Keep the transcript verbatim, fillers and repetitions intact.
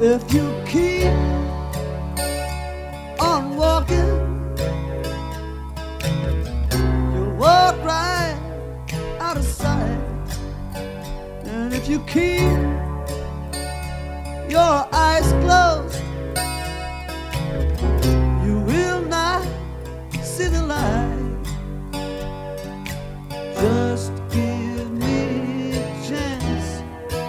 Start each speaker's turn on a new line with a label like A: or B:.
A: If you keep on walking, you'll walk right out of sight. And if you keep your eyes closed,